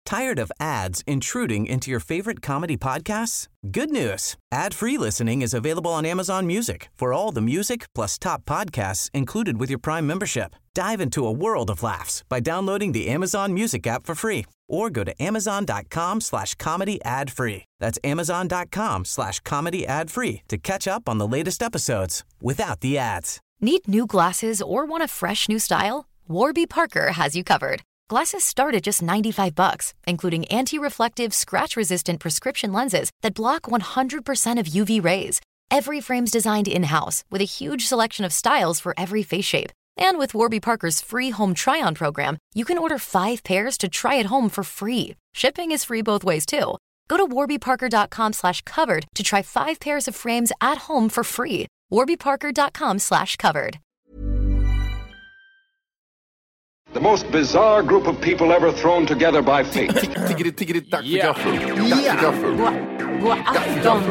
Tired of ads intruding into your favorite comedy podcasts? Good news. Ad-free listening is available on Amazon Music for all the music plus top podcasts included with your Prime membership. Dive into a world of laughs by downloading the Amazon Music app for free or go to amazon.com/comedy ad-free. That's amazon.com/comedy ad-free to catch up on the latest episodes without the ads. Need new glasses or want a fresh new style? Warby Parker has you covered. Glasses start at just $95, including anti-reflective, scratch-resistant prescription lenses that block 100% of UV rays. Every frame's designed in-house with a huge selection of styles for every face shape. And with Warby Parker's free home try-on program, you can order 5 pairs to try at home for free. Shipping is free both ways, too. Go to warbyparker.com/covered to try 5 pairs of frames at home for free. warbyparker.com/covered. The most bizarre group of people ever thrown together by fate. Tiggeri, dack för gaffel. Dack för gaffel. God afton.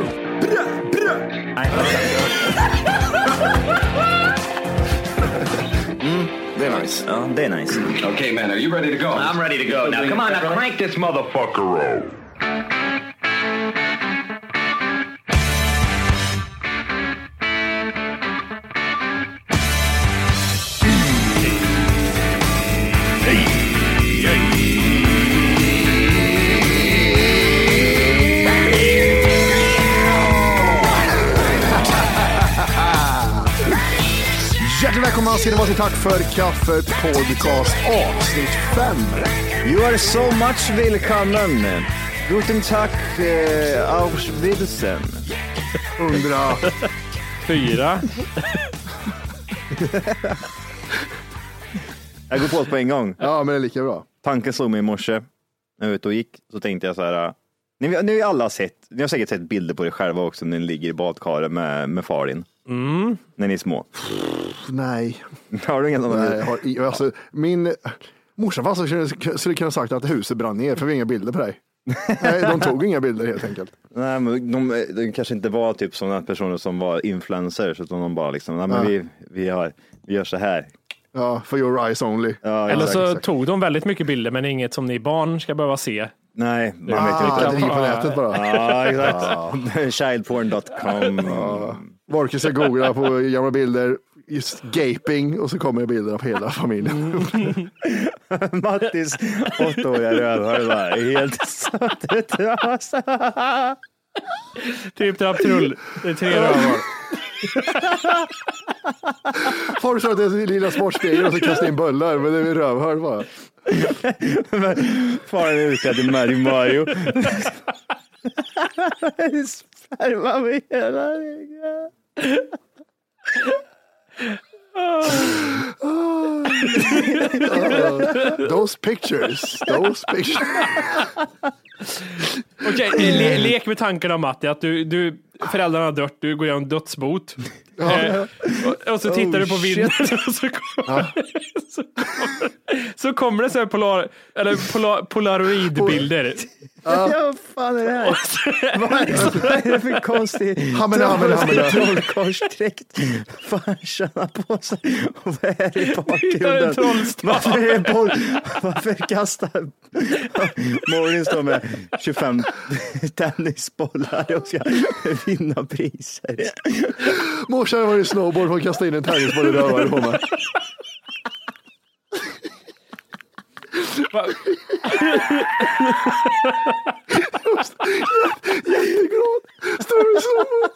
Det är nice. Ja, det är nice. Okay, man, are you ready to go? I'm ready to go. Now, come on, now crank this motherfucker up. Hjärtligt välkomna ska det vara till Tack för kaffet podcast avsnitt 5. You are so much willkommen. Guten Tag, auf Wiedersehen. 104. Jag går på en gång. Ja, men det är lika bra. Tanken slog mig i morse. När jag var ute och gick så tänkte jag så här. Ni har säkert sett bilder på det själva också när ni ligger i badkaret med far din. När ni är små. Nej. Har du ingen sån? Nej, alltså, min morsan fast skulle kunna sagt att huset brann ner för vi har inga bilder på dig. Nej, de tog inga bilder helt enkelt. Nej, men de kanske inte var typ sådana personer som var influencers utan de bara liksom, nej, men vi gör så här. Ja, for your eyes only. Ja, eller så tog de väldigt mycket bilder men inget som ni barn ska behöva se. Nej, man vet det ligger på nätet bara. Ja, exakt. Childporn.com. Vorke ska googla på gamla bilder, just gaping, och så kommer bilderna på hela familjen. Mattis 8-åriga rövhör var helt sötet. Typ trapptrull. Det är 3 rövhör. Har du så att det är lilla sportspegel och så kastar in bullar, men det är rövhör bara. Faren är utklädd i Mario. Sperma med hela ryggen. Those pictures. Okej, lek med tanken om Matti att du föräldrarna har dött, du går igenom dödsbot. Och så tittar du på vinden och så kommer det så här polaroidbilder. Ja, fan är det här? Vad är det för konstig trollkorsdräkt? Fan tjänar på sig. Och vad är det i bakgrunden? Varför kastar Morin står med 25 tennisbollar och ska vinna priser? Morsan var i snowboard och kastade in en tennisboll i rövare på mig. Jätteglad. Står i snowboard.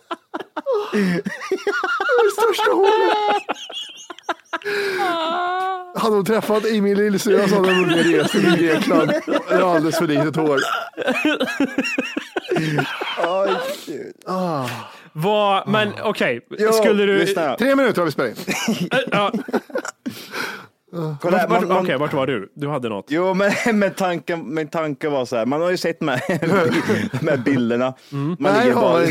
Det största hålet. Hade hon träffat Emil Lillsöa så hade hon rest i Grekland. Det är alldeles för litet hår. Men okej, skulle du... 3 minuter har vi spelat in. Ja. Okej, vart var du? Du hade något. Jo, men min tanke var så här. Man har ju sett med bilderna. Man ligger bara...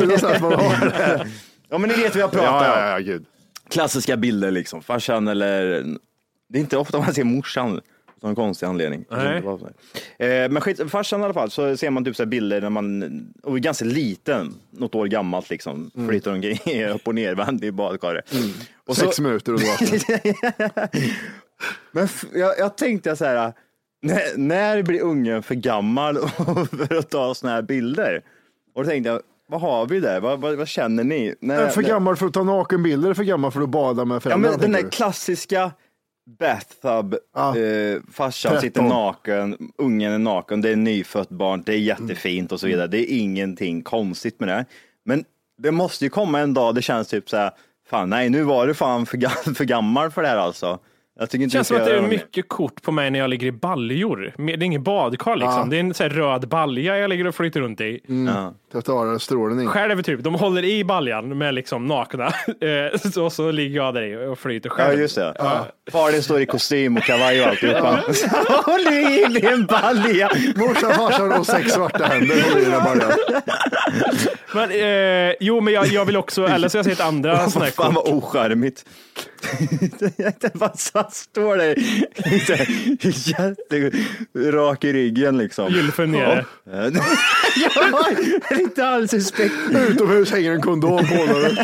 Ja, men ni vet vad jag pratar om. Gud. Klassiska bilder liksom. Farsan eller... Det är inte ofta man ser morsan. Av en konstig anledning. Men farsan i alla fall, så ser man typ så här bilder när man är ganska liten, något år gammalt liksom, flyttar omkring upp och nervänd i badkaret. Och 6 minuter och då. Men jag tänkte så här, när blir ungen för gammal för att ta såna här bilder? Och då tänkte jag, vad har vi där? Vad känner ni? För gammal för att ta nakenbilder, för gammal för att bada med föräldrarna. Ja, men den där klassiska bathtub, farsan 13. sitter naken, ungen är naken, det är nyfött barn, det är jättefint och så vidare. Det är ingenting konstigt med det. Men det måste ju komma en dag, det känns typ så här, fan nej, nu var du fan för gammal för det här alltså. Jag tycker inte det känns som att det är mycket kort på mig när jag ligger i baljor. Det är ingen badkar liksom. Ja. Det är en så här röd balja jag ligger och flyter runt i. Strålning. Själv typ, de håller i baljan med liksom nakna. så ligger jag där och flyter själv. Ja, just det. Ja. Far står i kostym och kavaj och alltihopa. Håller i en balja. Morsan, farsan och 6 svarta händer håller i den baljan. Men, men jag vill också, eller så jag sett andra sådana här kort. Fan vad ocharmigt. Vad står det? Jätterak i ryggen liksom. Gylfen nere. Ja, inte alls respekt. Utomhus hänger en kondom på honom.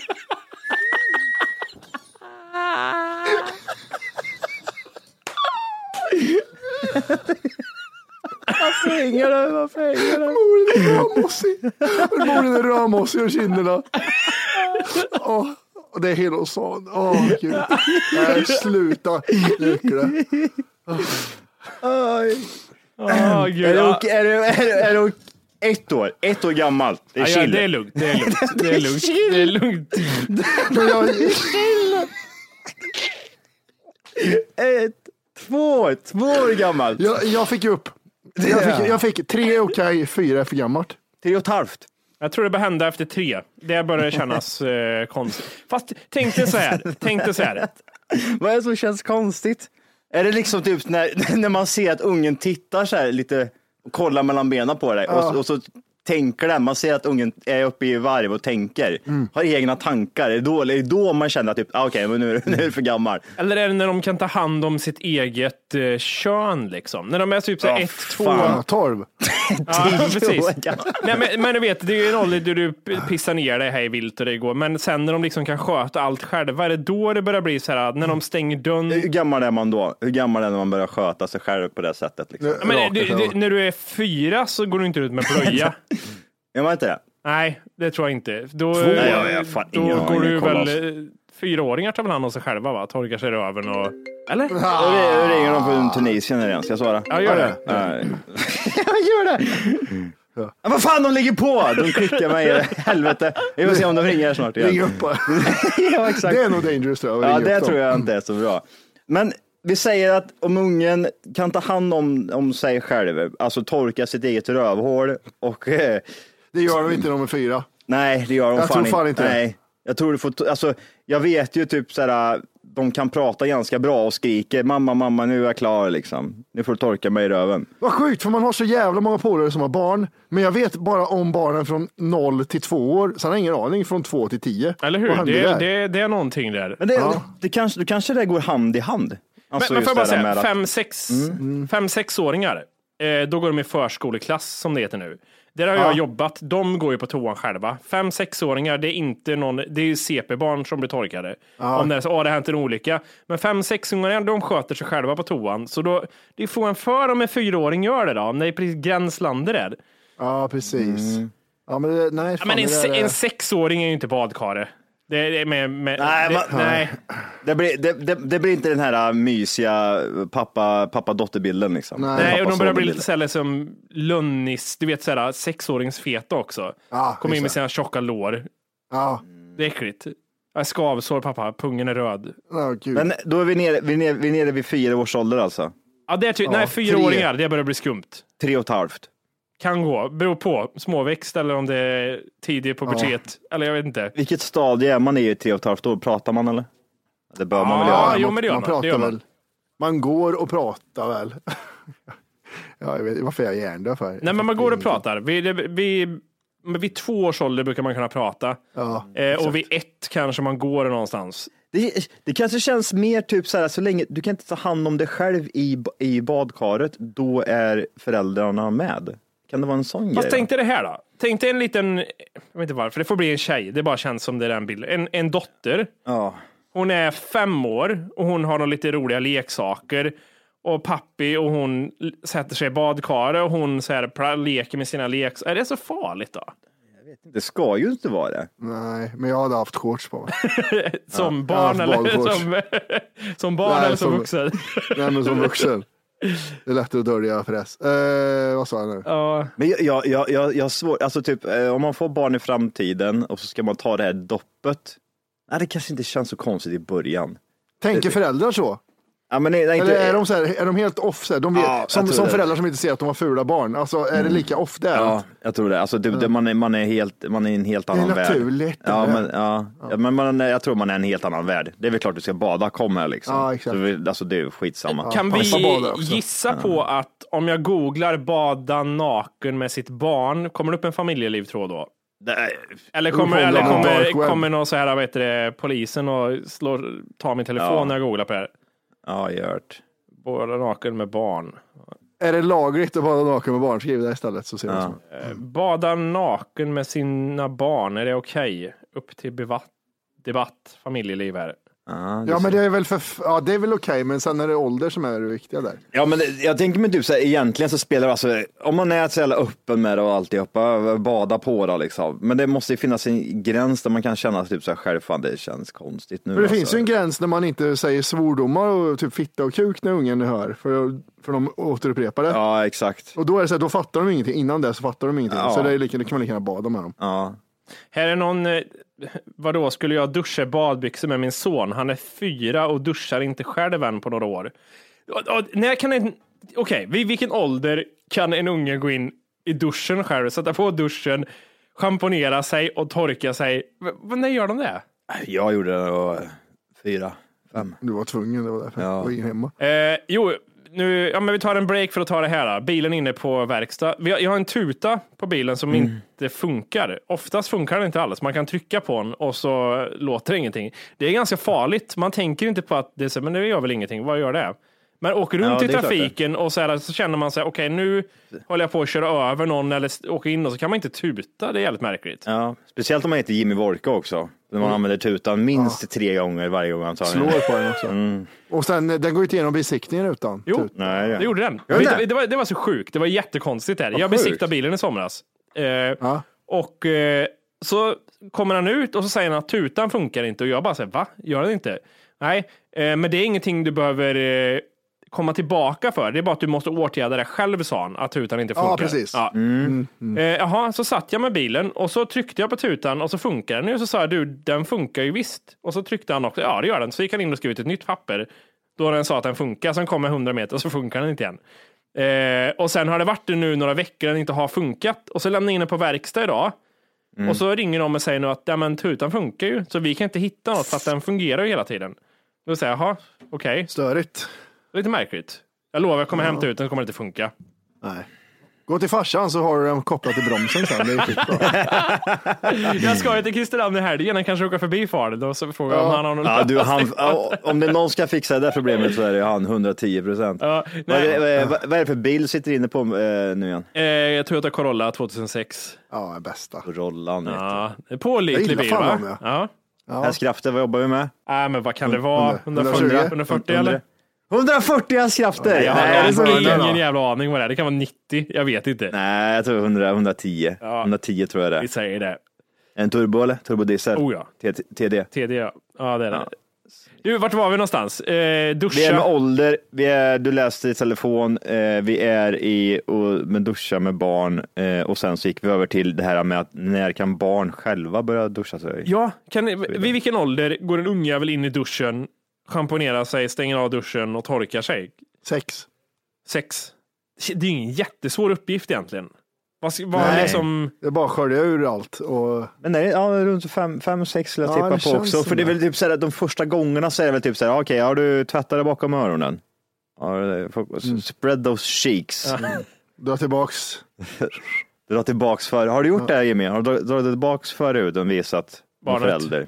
Varför hänger det? Moren är rödmossig och kinderna. Och det är Hillosson. Gud. Nej, sluta. Lyckla. Är det 1 år? 1 år gammalt. Det är chill. Det är lugnt. Det är lugnt. Men jag... 2 år gammalt. Jag fick upp. Jag fick 3 okej, 4 är för gammalt. 3,5. Jag tror det bör hända efter 3. Det börjar kännas konstigt. Fast tänk dig så här. Vad är det som känns konstigt? Är det liksom typ när man ser att ungen tittar så här lite och kollar mellan benen på dig och så tänker den, man ser att ungen är uppe i varv och tänker, har egna tankar. Är det då man känner att typ, okej, men nu är det för gammal? Eller är det när de kan ta hand om sitt eget kön liksom? När de är typ så 1, 2... 12. Ja, precis. Nej, men du vet, det är ju en ålder där du pissar ner dig hej vilt och det går. Men sen när de liksom kan sköta allt själva, är det då det börjar bli så här när de stänger dörren? Hur gammal är man då? Hur gammal är när man börjar sköta sig själv på det sättet? Liksom? Men när du är 4 så går du inte ut med blöja. Är man inte det? Nej, det tror jag inte. Då går du väl... 4-åringar tar väl hand om sig själva, va? Torkar sig i röven och... Eller? Då ringer de från Tunisien igen, ska jag svara? Ja, gör det. Jag gör det. Ja. Vad fan, de ligger på! De skickar mig, helvete. Vi får se om de ringer snart igen. Ring upp. Ja, exakt. Det är nog dangerous då. Ja, det tror jag inte är så bra. Men vi säger att om ungen kan ta hand om sig själv, alltså torka sitt eget rövhål och... Det gör de inte när de är 4. Nej, det gör de fan inte. Nej. Jag tror du får, alltså, jag vet ju typ såhär, de kan prata ganska bra och skriker, mamma, nu är jag klar liksom. Nu får du torka mig i röven. Vad sjukt, för man har så jävla många polare som har barn. Men jag vet bara om barnen från 0 till 2 år. Sen har jag ingen aning från 2 till 10. Eller hur? Det är någonting där. Men det kanske det går hand i hand. Alltså men får jag bara säga, 5-6-åringar, då går de i förskolekklass som det heter nu. Där har jag jobbat, de går ju på toan själva. 5-6-åringar, det är inte någon, det är ju CP-barn som blir torkade. Om det är så, det har hänt en olycka. Men 5-6-åringar, de sköter sig själva på toan. Så då, det är frågan för om en 4-åring gör det då, om det är precis gränslandet där. Ja, precis. Ja, men en 6-åring är ju inte badkare. Det är nej. Det blir inte den här mysiga pappa-dotterbilden liksom. Nej, och de börjar bli lite såhär som Lunnis, du vet såhär 6-åringsfeta också. Kommer in med sina tjocka lår. Ja. Det är äckligt. Skavsår, pappa, pungen är röd. Men då är vi nere vid 4 års ålder alltså. Ja, det är nej, 4-åringar, det börjar bli skumt. 3,5. Kan gå, beror på småväxt eller om det är tidig pubertet, eller jag vet inte. Vilket stadie är man i 3,5 år? Pratar man eller? Det bör man väl göra. Jo, men det gör man. Pratar väl. Man går och pratar väl. Ja, jag vet varför jag är hjärndöd för. Nej, men man går och pratar. Vid 2 års ålder brukar man kunna prata. Ja, och vid 1 kanske man går någonstans. Det kanske känns mer typ så här, så länge du kan inte ta hand om dig själv i badkaret, då är föräldrarna med. Kan det vara en sån grej? Fast tänk dig det här då. Tänk dig en liten, jag vet inte varför, det får bli en tjej. Det bara känns som det är den bilden. En dotter. Ja. Hon är 5 år och hon har några lite roliga leksaker. och pappi och hon sätter sig i badkaret och hon så här, leker med sina leks. Är det så farligt då? Det ska ju inte vara det. Nej, men jag hade haft shorts på mig. Som barn eller som barn eller som vuxen? Nej, men som vuxen. Det är lättare att dölja förresten. Vad sa jag nu? Men jag svår, alltså typ om man får barn i framtiden och så ska man ta det här doppet. Nej, det kanske inte känns så konstigt i början. Tänker föräldrar så? Ja, men nej, eller är de, så här, är de helt off? Så här, de vet, som föräldrar som inte ser att de har fula barn. Alltså är det lika off där? Ja, jag tror det. Alltså, man är i en helt annan värld. Det är naturligt. Men jag tror man är en helt annan värld. Det är väl klart du ska bada, kom här liksom. Ja, exakt. Så alltså, det är skitsamma. Kan vi gissa på att om jag googlar bada naken med sitt barn, kommer det upp en familjeliv-tråd då? Eller kommer någon så här, vet du, polisen och tar min telefon när jag googlar på det här? Ja, gjort. Bada naken med barn. Är det lagligt att bada naken med barn? Skriv det istället så ser det så. Bada naken med sina barn, är det okej? Upp till debatt, familjeliv här. Ja, men det är väl det är väl okej, men sen är det ålder som är det viktiga där. Ja, men jag tänker mig typ så här, egentligen så spelar alltså, om man är så jävla öppen med det och alltihopa, bada på det liksom. Men det måste ju finnas en gräns där man kan känna typ så här själv, fan det känns konstigt nu. För det finns ju en gräns när man inte säger svordomar och typ fitta och kuk när ungen hör, för de återupprepar det. Ja, exakt. Och då är det så här, då fattar de ingenting. Innan det så fattar de ingenting. Så det är kan man lika gärna bada med dem. Ja. Här är någon, vadå, skulle jag duscha i badbyxor med min son? Han är 4 och duschar inte själv än på några år. När kan vid vilken ålder kan en unge gå in i duschen själv, sätta på duschen, schamponera sig och torka sig? När gör de det? Jag gjorde det då 4, 5. Du var tvungen, det var därför. Jag var ingen hemma. Men vi tar en break för att ta det här. Bilen är inne på verkstad. Jag har en tuta på bilen som inte funkar. Oftast funkar den inte alls. Man kan trycka på den och så låter det ingenting. Det är ganska farligt. Man tänker inte på att det är så, men det gör väl ingenting. Vad gör det? Men åker runt i trafiken och så känner man sig, okej, nu håller jag på att köra över någon eller åka in och så kan man inte tuta. Det är jävligt märkligt. Ja, speciellt om man heter Jimmy Vorka också. När man använder tutan minst 3 gånger varje gång han tar slår på den också. Och sen, den går ju inte igenom besiktningen utan. Jo, det gjorde den. Det var så sjukt. Det var jättekonstigt där. Jag besiktade bilen i somras. Och så kommer han ut och så säger han att tutan funkar inte. Och jag bara säger, va? Gör den inte? Nej, men det är ingenting du behöver komma tillbaka för. Det är bara att du måste åtgärda det själv, sa han, att tutan inte funkar. Ja, precis. Ja. Jaha, så satt jag med bilen och så tryckte jag på tutan och så funkar den. Och så sa jag, du, den funkar ju visst. Och så tryckte han också, ja det gör den. Så gick han in och skrev ut ett nytt papper. Då den sa att den funkar. Sen kommer 100 meter och så funkar den inte igen. Och sen har det varit nu några veckor den inte har funkat. Och så lämnar jag in den på verkstad idag. Och så ringer de och säger nu att ja, men tutan funkar ju. Så vi kan inte hitta något för att den fungerar ju hela tiden. Då säger jag, jaha, okej. Störigt. Lite märkligt. Jag lovar, jag kommer hämta ut den, kommer inte funka. Nej. Gå till farsan så har du den kopplat till bromsen sen. Det är skitbra. Jag ska ju till Kristinehamn i helgen. Han kanske åker förbi faren. Då så frågar om han har någon om det någon ska fixa det där problemet så är det han 110%. Vad är det för bil sitter inne på nu igen? Jag tror att det är Corolla 2006. Ja, bästa. Corollan. Pålitlig bil, va? Ja. Hästkrafter, vad jobbar vi med? Men vad kan det vara? 140 eller? 140 hästkrafter! Jag har ingen jävla aning vad det är. Det kan vara 90, jag vet inte. Nej, jag tror 110. 110 tror jag det är. Vi säger det. En turbo eller? Turbodiesel? Oh ja. TD, ja. Ja, det är det. Du, vart var vi någonstans? Duscha. Vi är med ålder, du läste i telefon, vi är med duscha med barn och sen så gick vi över till det här med att när kan barn själva börja duscha sig? Ja, vid vilken ålder går en unge väl in i duschen, schamponerar sig, stänger av duschen och torkar sig? 6. Det är ingen jättesvår uppgift egentligen. Nej, liksom... det är bara att skölja ur allt. Men nej, runt 5-6 skulle jag tippa på också. För det är väl typ såhär, de första gångerna så är det väl typ såhär, okej, har du tvättat det bakom öronen? Spread those cheeks. Dra tillbaks. För. Har du gjort det här, Jimmy? Har du dragit tillbaks förut och visat en förälder?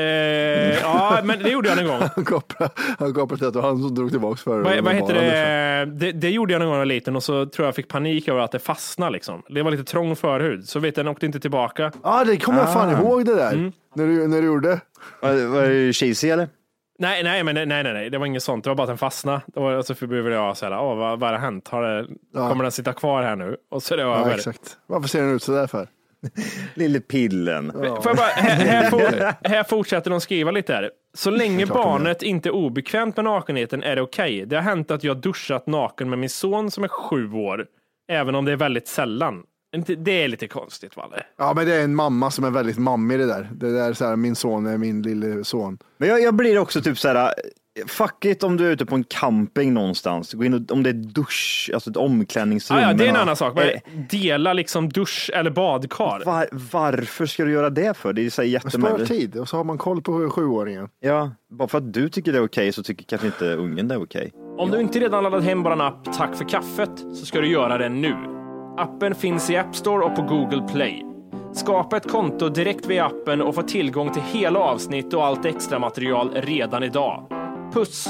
Ja, men det gjorde jag en gång. Han kopplade till att det var han som drog tillbaks för. Vad heter det? Det gjorde jag någon gång när jag var liten och så tror jag fick panik över att det fastnade liksom. Det var lite trång förhud, så vet jag, den åkte inte tillbaka. Det kommer jag fan ihåg det där. När du gjorde. Var det cheesy eller? Nej. Det var inget sånt. Det var bara att den fastnade. Och så förbjudde jag så här, vad har hänt? Kommer den sitta kvar här nu? Och så är det över. Ja, exakt. Varför ser den ut så där för? Lille pillen. Ja. Får jag bara, här fortsätter de skriva lite här. Så länge barnet inte är obekvämt med nakenheten är det okej. Det har hänt att jag duschat naken med min son som är 7 år. Även om det är väldigt sällan. Det är lite konstigt, Valle. Ja, men det är en mamma som är väldigt mammig det där. Det där så här, min son är min lille son. Men jag blir också typ så här, fuck it om du är ute på en camping någonstans. Gå in om det är dusch, alltså ett omklädningsrum. Ja, det är en annan sak. Men dela liksom dusch eller badkar. Varför ska du göra det för? Det är så spara tid och så har man koll på 7-åringen. Ja, bara för att du tycker det är okej så tycker kanske inte ungen det är okej. Om du inte redan laddat hem vår app Tack för kaffet så ska du göra det nu. Appen finns i App Store och på Google Play. Skapa ett konto direkt via appen och få tillgång till hela avsnitt och allt extra material redan idag. Puss!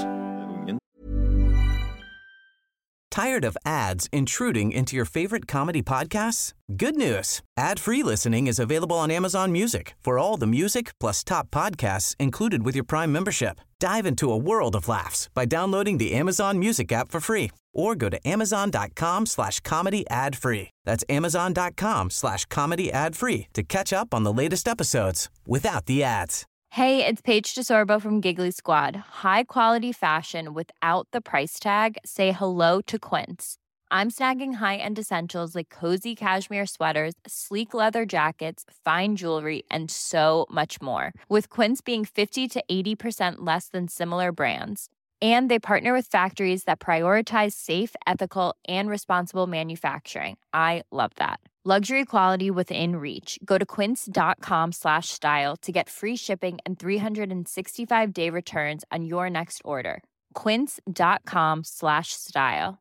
Tired of ads intruding into your favorite comedy podcasts? Good news! Ad-free listening is available on Amazon Music for all the music plus top podcasts included with your Prime membership. Dive into a world of laughs by downloading the Amazon Music app for free or go to amazon.com/comedy ad-free. That's amazon.com/comedy ad-free to catch up on the latest episodes without the ads. Hey, it's Paige DeSorbo from Giggly Squad. High quality fashion without the price tag. Say hello to Quince. I'm snagging high-end essentials like cozy cashmere sweaters, sleek leather jackets, fine jewelry, and so much more. With Quince being 50 to 80% less than similar brands. And they partner with factories that prioritize safe, ethical, and responsible manufacturing. I love that. Luxury quality within reach. Go to quince.com/style to get free shipping and 365-day returns on your next order. Quince.com/style.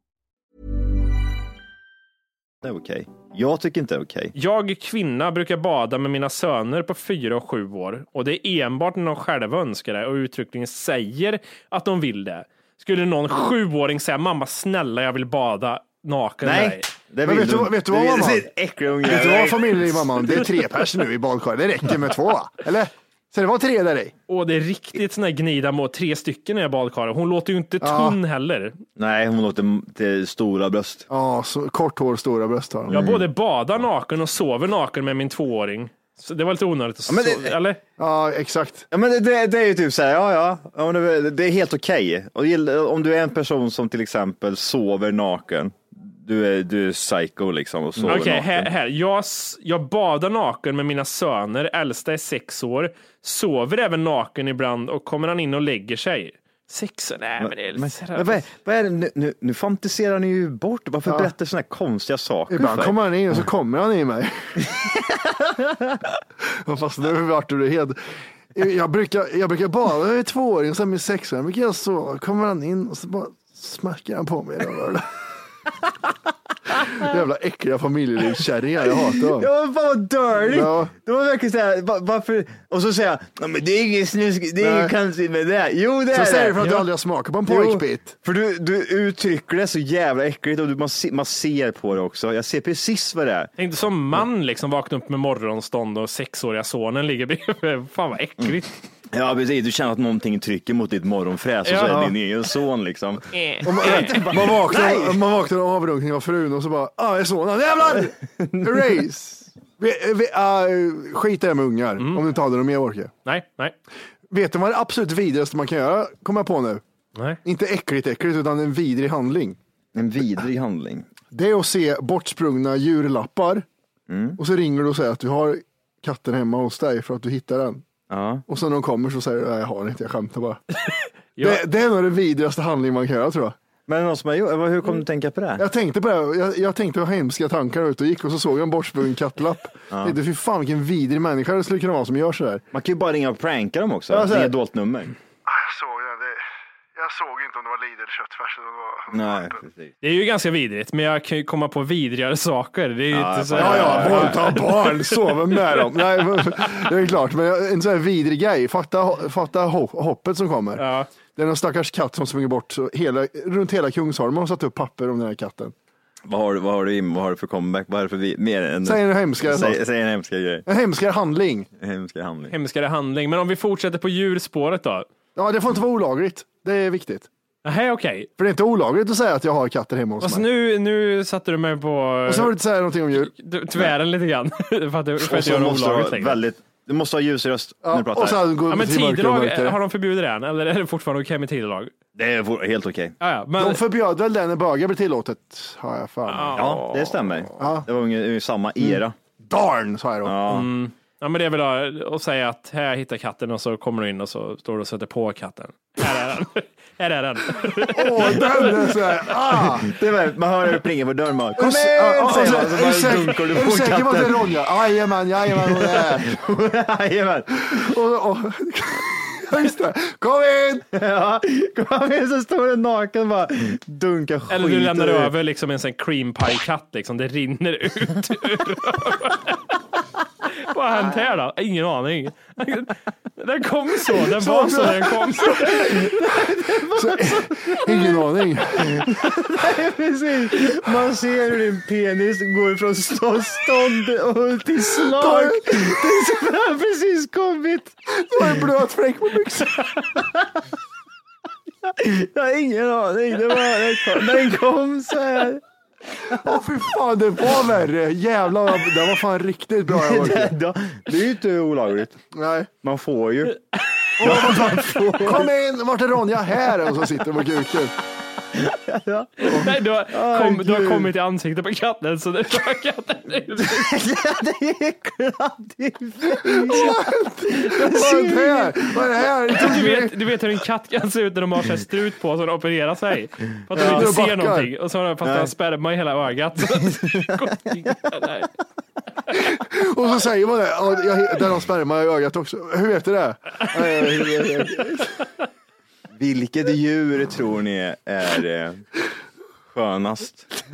Det är okej. Jag tycker inte det är okej. Jag, kvinna, brukar bada med mina söner på 4 och 7 år. Och det är enbart när de själva önskar det och uttryckligen säger att de vill det. Skulle någon 7-åring säga, mamma snälla jag vill bada naken? Nej. Men vet du vad mamma? Vet du vad familjen i mamman? Det är 3 personer nu i badkar. Det räcker med 2, eller? Så det var 3 där i. Och det är riktigt sån här gnida mot 3 stycken i badkaret. Hon låter ju inte tunn heller. Nej, hon låter till stora bröst. Ja, så kort hår, stora bröst har hon. Jag både badar naken och sover naken med min 2-åring. Så det var lite onödigt att eller? Ja, exakt. Ja, men det är ju typ så här, ja, det är helt okej. Och om du är en person som till exempel sover naken, du är psycho liksom och sover naken. Här. Jag badar naken med mina söner, äldsta är 6 år, sover även naken ibland och kommer han in och lägger sig. 6 år, nej men det är vad är det nu fantiserar ni ju bort. Varför berättar såna här konstiga saker? Ibland kommer han in och så kommer han i mig. Fast nu vart du helt. Jag brukar bada, jag är 2-åring och sen med 6 år. Jag brukar så kommer han in och så bara smackar han på mig. Jävla äckliga familjelivskärringar, jag hatar dem. Ja, men fan vad dirty. Ja. Det var verkligen såhär, varför? Och så säger jag, men det är ingen snusk, det är ingen konstigt med det. Jo, det är det. Så säger du för att du aldrig har smakat på en pojkbit. För du uttrycker det så jävla äckligt och man ser på det också. Jag ser precis vad det är. Inte som man liksom vaknar upp med morgonstånd och 6-åriga sonen ligger bredvid. Fan vad äckligt. Ja, precis. Du känner att någonting trycker mot ditt morgonfräs och så är det din egen son liksom. Man vaknar av avrunkning av frun och så bara, är sonen, jävlar! Race! Skit där med ungar, om du inte hade dem mer orkar. Nej. Vet du vad det absolut vidrigaste man kan göra, kommer jag på nu? Nej. Inte äckligt, utan en vidrig handling. En vidrig handling? Det är att se bortsprungna djurlappar och så ringer du och säger att du har katten hemma hos dig för att du hittar den. Ja. Och sen när de kommer så säger jag har inte, jag skämtar bara. Det är nog det vidrigaste handling man kan göra, tror jag. Men någon som har gjort, hur kom du tänka på det? Jag tänkte på det, jag tänkte på hemska tankar ut och gick och så såg jag en bortsprungen kattlapp. Ja. Det är fy fan vilken vidrig människa det skulle kunna vara som gör så här. Man kan ju bara ringa och pranka dem också, det är ett dolt nummer. Jag såg inte om det var Lidl-köttfärs eller vad. Nej, precis. Det är ju ganska vidrigt, men jag kan ju komma på vidrigare saker. Det är ju inte så våldta barn, sova med dem. Nej, det är klart, men en sån här vidrig grej. Fatta hoppet som kommer. Ja. Det är en stackars katt som springer bort runt hela Kungsholmen och satt upp papper om den här katten. Vad har du för comeback? Vad är det för mer än... Säg en hemskare Säg en hemskare grej. En hemskare handling. Hemskare handling. Men om vi fortsätter på djurspåret då. Ja, det får inte vara olagligt. Det är viktigt. Nej, okej. För det är inte olagligt att säga att jag har katter hemma hos mig. Nu satte du mig på... Och så får du inte säga någonting om djur. Tvären lite grann. för att göra det olagligt längre. Du måste ha ljusröst när du pratar. Och sen går men tidelag, har de förbjudit det än? Eller är det fortfarande okej med tidelag? Det är helt okej. Ja, men... De förbjöd väl den när bögar blev tillåtet, har jag för mig. Ja, det stämmer. Ja. Det var ungefär samma era. Darn, sa jag då. Ja, men det är väl att säga att här hittar katten och så kommer du in och så står du och sätter på katten. Här är den. Här är den. Åh, den är så här. Det är man hör hur det plingar på dörren. Kom in, säger man. så bara dunkar du på katten. Är du säker på att det är Ronja? Jajamän, hon är. Jajamän. Just det. Kom in! Ja, kom in så står det naken bara dunkar skit. Eller du lämnar över liksom en sån cream pie katt liksom. Det rinner ut ur. Vad har hänt här då? Ingen aning. Den kom så. Den var så. Den kom så. Ingen aning. Nej, precis. Man ser hur din penis går från stånd och till slag. Det har precis kommit. Det var en blöt fläck på byxan. Jag har ingen aning. Den kom så här. Fy fan, det var värre. Jävlar, det var fan riktigt bra. Det är ju inte olagligt. Nej. Man får ju. Kom in, vart är Ronja? Här. Och så sitter de på kuken. Ja. Nej, du har kommit i ansiktet på katten så det var katten. Det är kladdigt. Vad är det här? Du vet hur en katt kan se ut när de har sig strut på så de opererar sig. För att de inte ser någonting. Och så har de fast en sperma i hela ögat. Och så säger man det. Den har sperma i ögat också. Hur vet du det? Vilket djur tror ni är skönast?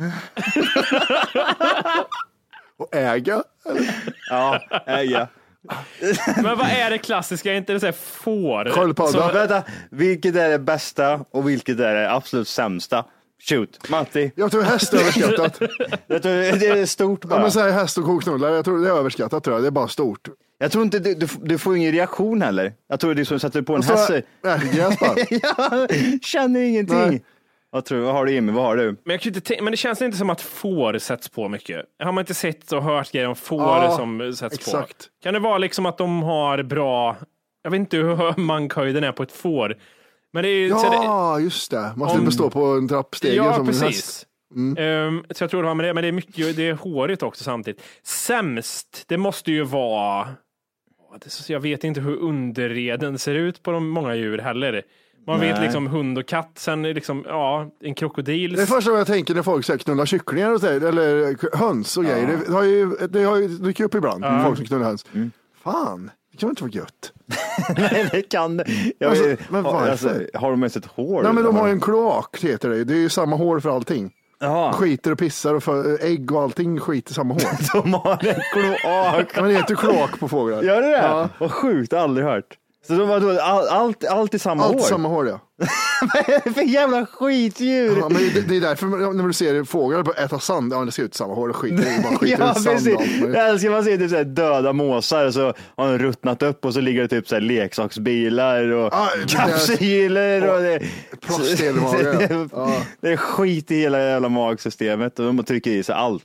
Och äga? Ja, äga. Men vad är det klassiska? Är inte det så här får? Sköldpadda. Vänta, vilket är det bästa och vilket är det absolut sämsta? Shoot, Matti. Jag tror häst är överskattat. Det är stort bara. Ja, men säg häst och koknullar. Jag tror det är överskattat, tror jag. Det är bara stort. Jag tror inte du får ingen reaktion heller. Jag tror det är som sätter på en häst. Ja, känner ingenting. Nej. Vad har du, Jimmy? Vad har du? Men det känns inte som att får sätts på mycket. Har man inte sett och hört grejer om får som sätts exakt. på? Kan det vara liksom att de har bra... Jag vet inte hur mankhöjden är på ett får. Men det är, just det. Man slipper stå på en trappstege som precis. en häst. Så jag tror det har med det, men det är mycket, det är hårigt också samtidigt. Sämst, det måste ju vara... Jag vet inte hur underreden ser ut på de många djur heller. Man vet liksom hund och katt, sen liksom, en krokodil. Det är första jag tänker när folk säger knullar kycklingar och säger, eller höns och grejer. Det har ju dykt upp ibland, folk som knullar höns. Fan, det kan inte vara gött. Nej, det kan det. Men varför? Har de ens ett hår? Nej, men de har ju en kloak, heter det. Det är ju samma hår för allting. Aha. Skiter och pissar och ägg och allting skiter i samma hår. De har en kloak. Men det heter kloak på fåglar. Gör det? Ja. Vad sjukt, aldrig hört. Så de var allt i samma hår? Allt i samma hår, ja. Vad är det för jävla skitdjur? Ja, men det är därför när du ser fåglar på äta sand, det ser ut samma hår och skiter, bara skiter ja, i sand. Jag älskar man ser typ såhär döda måsar så har de ruttnat upp och så ligger det typ såhär leksaksbilar och kapsyler och det det är skit i hela jävla magsystemet och de trycker i sig allt.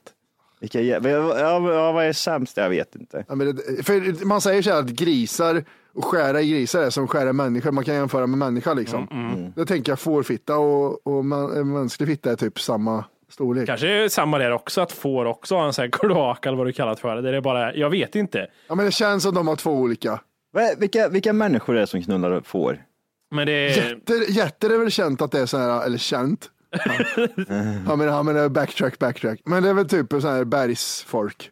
Vad är sämst? Jag vet inte. Ja, men för man säger så här att grisar och skära i grisar är som skära människor. Man kan jämföra med människa liksom. Då tänker jag fårfitta och mänsklig fitta är typ samma storlek. Kanske är samma där också, att får också ha en sån här kloak eller vad du kallar det för. Det är bara, jag vet inte. Ja, men det känns som de har två olika. Vilka människor är det som knullar får? Men det är... Jätter är väl känt att det är så här, eller känt. Ja, men backtrack. Men det är väl typ så här bergsfolk.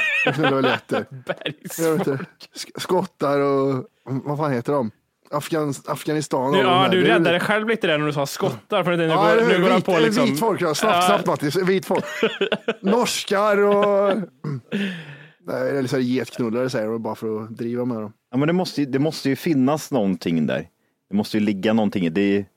Bergsfolk. Skottar och vad fan heter de? Afghanistan. Du räddade själv lite där när du sa skottar. För nu går han på liksom... Vitfolk, snabbt Mattis. Vitfolk. Norskar och... Nej, eller så här getknullare säger de bara för att driva med dem. Ja, men det måste ju finnas någonting där. Det måste ju ligga någonting.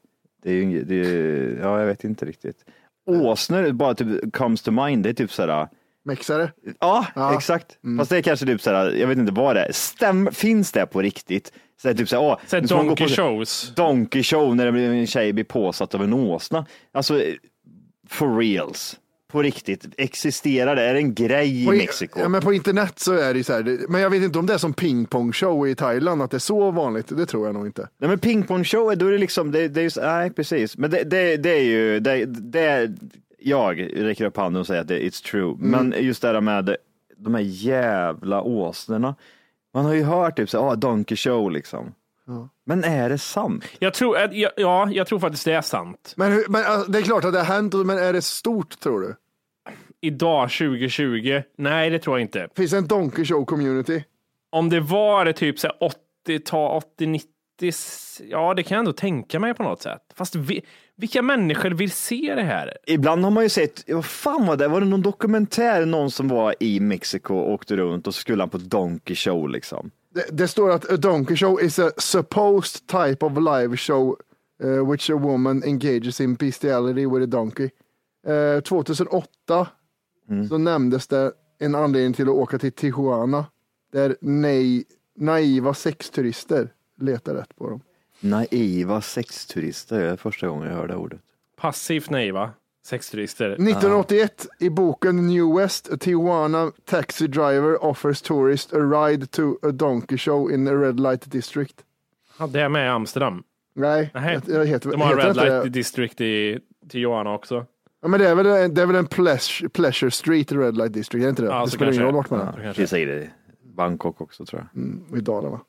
Jag vet inte riktigt. Åsnor bara typ comes to mind. Det är typ sådär. Mäxare? Ja, exakt. Fast det är kanske typ sådär, jag vet inte vad det är. Finns det på riktigt? Så typ så här, donkey shows. Donkey show när en tjej blir påsatt av en åsna. Alltså, for reals. På riktigt, existerar det? Är det en grej i Mexiko? Ja, men på internet så är det så här. Men jag vet inte om det är som pingpong show i Thailand, att det är så vanligt. Det tror jag nog inte. Nej, men pingpong show, då är det liksom, det är just, nej precis. Men det är ju, jag räcker upp handen och säger att it's true. Men just det här med de här jävla åsnorna. Man har ju hört typ så donkey show liksom. Ja. Men är det sant? Jag tror faktiskt det är sant. Men det är klart att det har hänt, men är det stort tror du? Idag 2020? Nej, det tror jag inte. Finns det en donkey show community? Om det var det typ så 80-90, ja det kan jag ändå tänka mig på något sätt. Fast vilka människor vill se det här? Ibland har man ju sett, vad fan var det? Var det någon dokumentär, någon som var i Mexiko och åkte runt och så skulle han på donkey show liksom? Det står att a donkey show is a supposed type of live show which a woman engages in bestiality with a donkey. 2008 så nämndes det en anledning till att åka till Tijuana där naiva sexturister letar rätt på dem. Naiva sexturister, det är första gången jag hörde ordet. Passivt naiva sexturister. 1981 i boken New West, a Tijuana taxi driver offers tourist a ride to a donkey show in a red light district. Ja, det är med i Amsterdam. Nej, de har red light district i Tijuana också. Ja, men det är väl en pleasure street red light district, är inte det? Ja, det spelar ingen roll vart man är. Det säger det. Bangkok också tror jag. I Dalarna.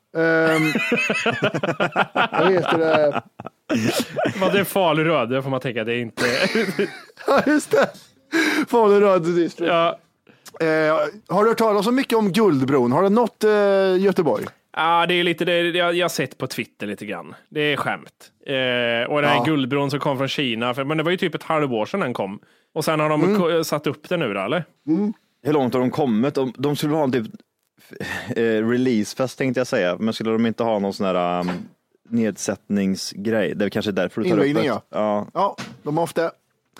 Vad heter det? Vad det är Faluröd, det får man tänka, det är inte. Ja, just det. Faluröd district. Ja. Har du hört talas så mycket om Guldbron? Har det nått Göteborg? Ja, det är lite det jag har sett på Twitter lite grann. Det är skämt. Och den här Guldbron som kom från Kina, men det var ju typ ett halvår sedan den kom. Och sen har de satt upp den nu då, eller? Hur långt har de kommit? De skulle ha en typ releasefest tänkte jag säga, men skulle de inte ha någon sån här nedsättningsgrej? Det är kanske därför du tar upp det. Ja, de har haft det.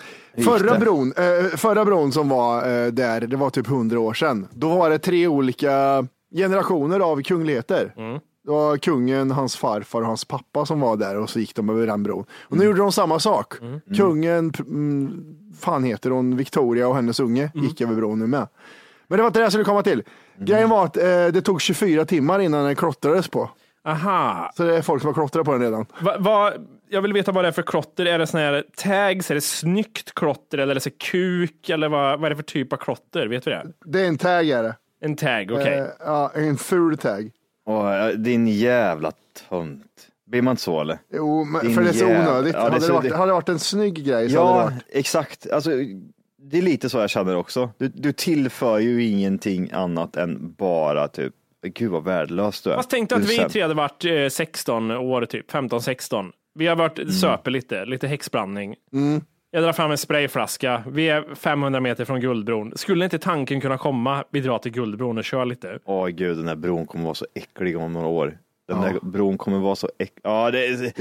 Förra bron som var där, det var typ 100 år sedan. Då var det 3 olika generationer av kungligheter. Det var kungen, hans farfar och hans pappa som var där och så gick de över den bron. Och nu gjorde de samma sak. Kungen, fan heter hon, Victoria och hennes unge gick över bron nu med. Men det var inte det jag skulle komma till. Grejen var att det tog 24 timmar innan den klottrades på. Aha. Så det är folk som har klottrat på den redan. Jag vill veta vad det är för klotter. Är det sån här tags? Är det snyggt klotter? Eller är det så kuk? Eller vad är det för typ av klotter? Vet vi det? Det är en tag är det. En tag, okej. Ja, en ful tag. Din jävla tönt. Blir man inte så eller? Jo, men för det är så onödigt. Ja, hade det varit en snygg grej så hade det varit. Exakt. Alltså, det är lite så jag känner också. Du tillför ju ingenting annat än bara typ, gud vad värdelöst du är. Fast tänkte att vi 3 hade varit 16 år typ, 15-16. Vi har varit söper lite häxblandning. Jag drar fram en sprayflaska. Vi är 500 meter från Guldbron. Skulle inte tanken kunna komma, vi drar till Guldbron och kör lite? Gud, den här bron kommer vara så äcklig om några år. Den där bron kommer vara så äcklig. Ja,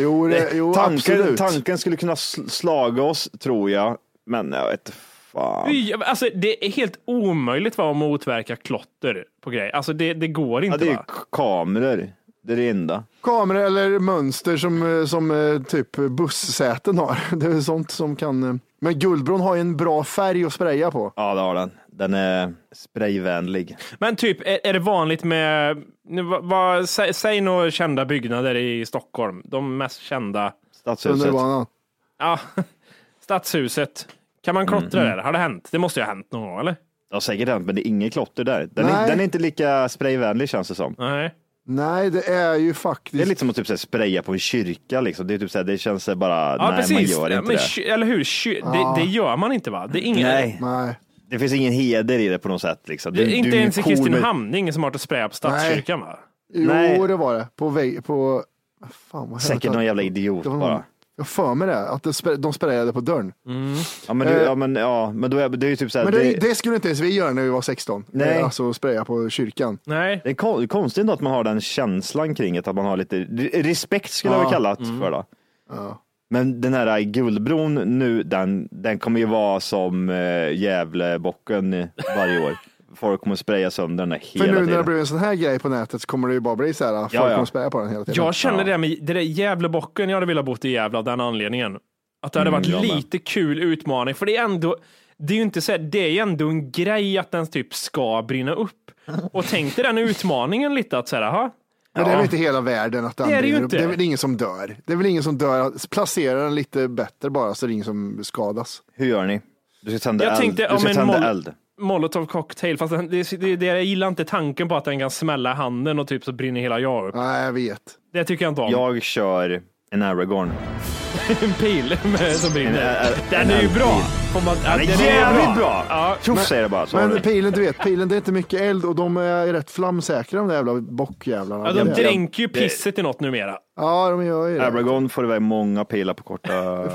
tanken skulle kunna slaga oss, tror jag. Men jag vet fan. Alltså, det är helt omöjligt att motverka klotter på grejer. Alltså, det går inte. Ja, det är kameror. Det är det enda. Kameror eller mönster som typ bussäten har. Det är sånt som kan. Men Guldbron har ju en bra färg att spraya på. Ja, det har den. Den är sprayvänlig. Men typ, är det vanligt med säg några kända byggnader i Stockholm? De mest kända. Stadshuset. Ja, Stadshuset. Kan man klottra där? Har det hänt? Det måste ju ha hänt någon gång, eller? Ja, säkert hänt, men det är inget klotter där. Den är inte lika sprayvänlig, känns det som. Nej, det är ju faktiskt. Det är lite som att typ spraya på en kyrka liksom. Det är typ så här, det känns bara ja, nej, precis. Man gör inte det. Eller hur? Det gör man inte, va? Det är ingen. Nej. Det finns ingen heder i det på något sätt liksom. Det är inte ens i Kristinehamn, ingen som har att spraya på Stadskyrkan, va? Jo, det var det. På fan, vad säkert någon jävla idiot bara. Jag för mig det, att de sprayade på dörren. Ja, men då är det ju typ så här. Men det skulle inte ens vi göra när vi var 16. Nej. Alltså spraya på kyrkan. Nej. Det är konstigt att man har den känslan kring det, att man har lite respekt skulle jag väl kalla det för det. Ja. Men den här Guldbron nu, den kommer ju vara som Gävlebocken varje år. folk kommer spraya sönder den hela tiden. För nu tiden. när det blir en sån här grej på nätet så kommer det ju bara bli så här, folk kommer spraya på den hela tiden. Jag känner det med det där Gävlebocken, jag hade velat bo i Gävle av den anledningen. Att det hade varit lite kul utmaning, för det är ändå, det är ju inte så här, det är ändå en grej att den typ ska brinna upp. Och tänk dig den utmaningen lite att säga, Men det är väl inte hela världen att det är det ju inte. Det är väl ingen som dör. Det är väl ingen som dör. Placera den lite bättre bara så det är ingen som skadas. Hur gör ni? Du ska tända jag eld. tänkte Du ska tända eld. Molotov cocktail, fast jag gillar inte tanken på att den kan smälla i handen och typ så brinner hela jag upp. Nej, jag vet. Det tycker jag inte om. Jag kör en Aragorn. En pil som brinner. Den är ju bra. Den är jävligt bra. Ja. Tjoff säger det bara. Men pilen, du vet, pilen det är inte mycket eld och de är rätt flamsäkra, de där jävla bockjävlarna. Ja, de dränker ju pisset i något numera. Ja, de gör ju det. Aragorn får iväg många pilar på korta...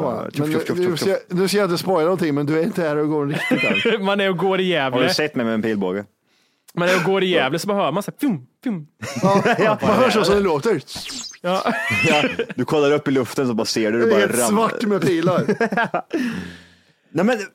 Nu ska jag inte spoila någonting, men du är inte Aragorn riktigt än. Man är och går i Gävle. Har du sett mig med en pilbåge? Man är och går i Gävle så bara hör man så här, fjum, fjum. Ja, man hör så som det låter. Ja. Du kollar upp i luften så bara ser du det bara helt svart med pilar. Nej, men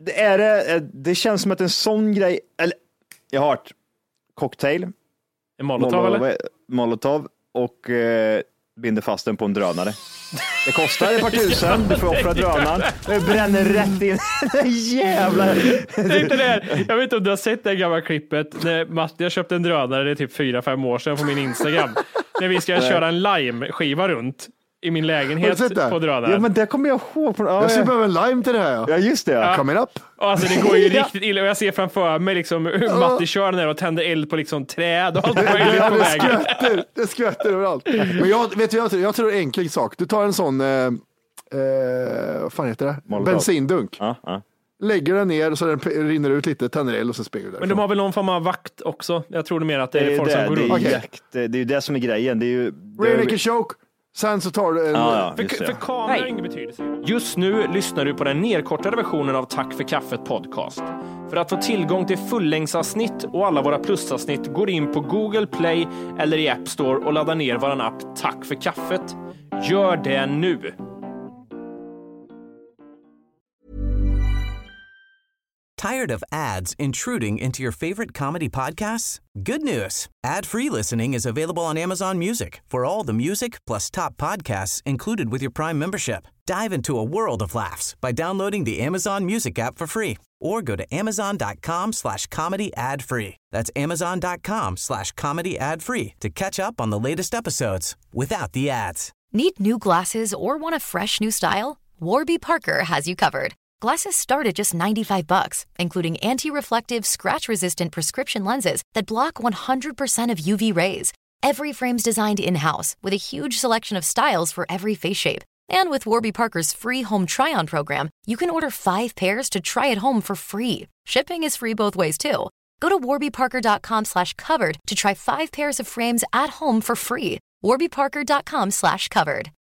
det känns som att en sån grej, eller jag har hört cocktail, En Molotov eller? Molotov och binder fast den på en drönare. Det kostar ett par tusen, du får offra drönaren. Det bränner rätt in. Jävlar. Jag vet inte om du har sett det gamla klippet när Matti har köpt en drönare, det är typ 4-5 år sedan på min Instagram. När vi ska köra en lime-skiva runt i min lägenhet på drönaren. Ja, men det kommer jag ihåg. Jag ser behöva en lime till det här. Ja, just det. Ja. Coming up. Alltså det går ju riktigt illa och jag ser framför mig liksom hur Matti kör den där och tänder eld på liksom träd och allt möjligt på vägen. Det skvätter överallt. Men jag tror en enkel sak. Du tar en sån vad fan heter det? Molotov. Bensindunk. Ja. Lägger den ner så den rinner ut lite, tänder eld och så springer du därifrån. Men de har väl någon form av vakt också? Jag tror mer att det är folk som går runt. Det är ju det som är grejen. Det är ju... Rainmaker choke. Sen så tar du en... För kameran har ingen betydelse. Just nu lyssnar du på den nedkortade versionen av Tack för kaffet podcast. För att få tillgång till fullängdsavsnitt och alla våra plusavsnitt går in på Google Play eller i App Store och laddar ner våran app Tack för kaffet. Gör det nu! Tired of ads intruding into your favorite comedy podcasts? Good news. Ad-free listening is available on Amazon Music for all the music plus top podcasts included with your Prime membership. Dive into a world of laughs by downloading the Amazon Music app for free or go to amazon.com/comedy ad-free. That's amazon.com/comedy ad-free to catch up on the latest episodes without the ads. Need new glasses or want a fresh new style? Warby Parker has you covered. Glasses start at just $95, including anti-reflective, scratch-resistant prescription lenses that block 100% of UV rays. Every frame's designed in-house with a huge selection of styles for every face shape. And with Warby Parker's free home try-on program, you can order 5 pairs to try at home for free. Shipping is free both ways, too. Go to warbyparker.com/covered to try 5 pairs of frames at home for free. warbyparker.com/covered.